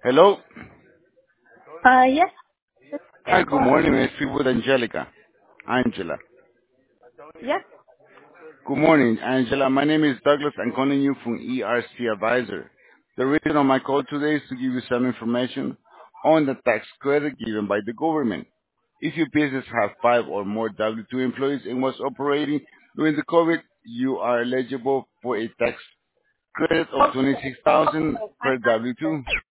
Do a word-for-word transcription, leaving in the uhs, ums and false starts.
Hello. Uh, yes, Hi, good morning. May I speak with Angelica? Angela. yes. Good morning, Angela. My name is Douglas. I'm calling you from E R C Advisor. The reason of my call today is to give you some information on the tax credit given by the government. If your business has five or more W two employees and was operating during the COVID, you are eligible for a tax credit of twenty-six thousand dollars per W two.